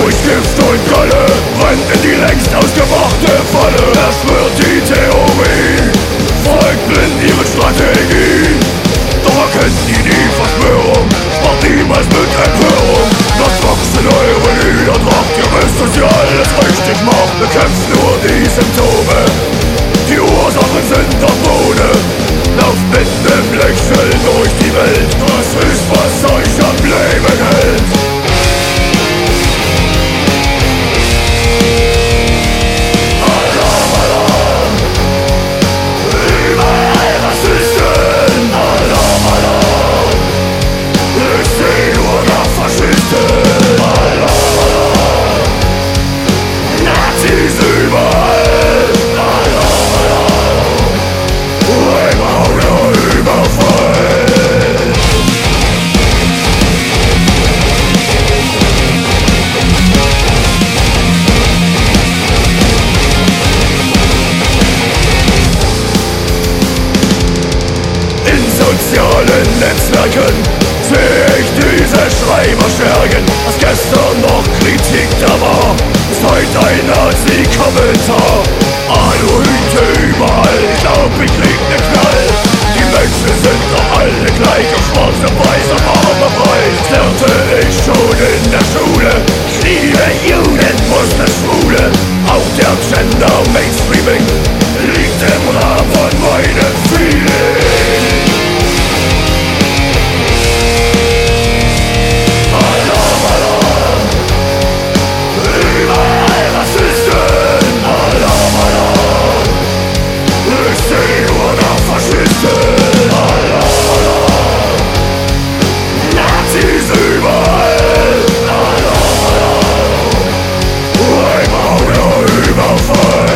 durch Gift und Galle, rennt in die längst ausgemachte Falle. Er schwört die Theorie, folgt blind ihre Strategie. Doch erkennt die Verschwörung, spart niemals mit Empörung. Lasst wachsen eure Niedertracht, ihr wisst, dass ihr alles richtig macht. Bekämpft nur die Symptome, die Ursachen sind am Boden. Lauft mit nem Lächeln durch die Welt, das ist, was euch am Leben hält. Alarm, Alarm, überall Rassisten. Alarm, Alarm, ich seh nur noch Faschisten. Alarm, Alarm, Nazis überall. Alarm, Alarm, Räuber oder Überfall. In sozialen Netzwerken seh ich diese Schreiber schergen. Was gestern noch Kritik da war, ist heute ein Nazi-Kommentar. Aluhüte überall, ich glaub, ich krieg ne Knall. Die Menschen sind doch alle gleich, auf schwarz, auf weiß, auf arm, auf reich. Lernte ich schon in der Schule, ich liebe Juden, Muster, Schwule. Auch der Gender-Mainstreaming liegt im Rahmen von meinem Feeling. Alarm, Alarm, überall Rassisten. Alarm, Alarm, ich seh nur noch Faschisten. Alarm, Alarm, Nazis überall. Alarm, Alarm, Räuber oder Überfall.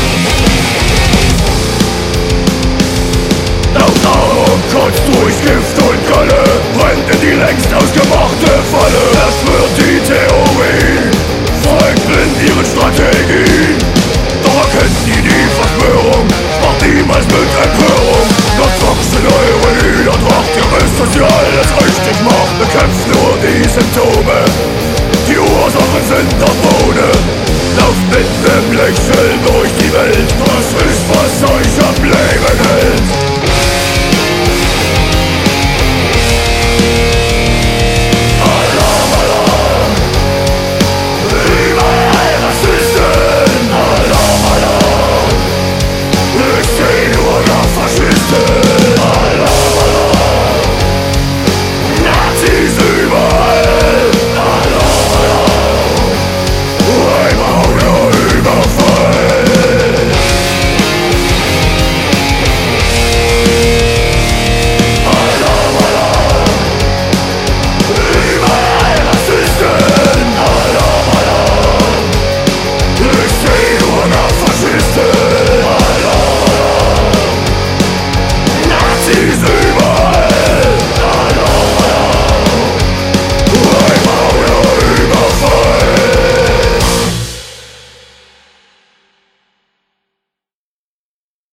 Kurz durch Gift